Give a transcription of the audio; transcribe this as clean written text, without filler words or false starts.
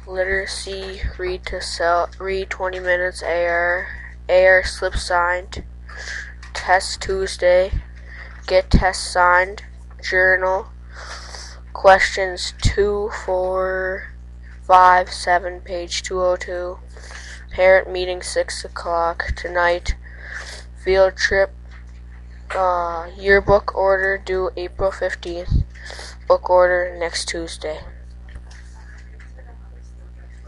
Literacy, read 20 minutes, AR slip signed, test Tuesday, get test signed, journal, questions 2, 4, 5, 7, page 202, parent meeting 6 o'clock tonight, field trip, yearbook order due April 15th, book order next Tuesday.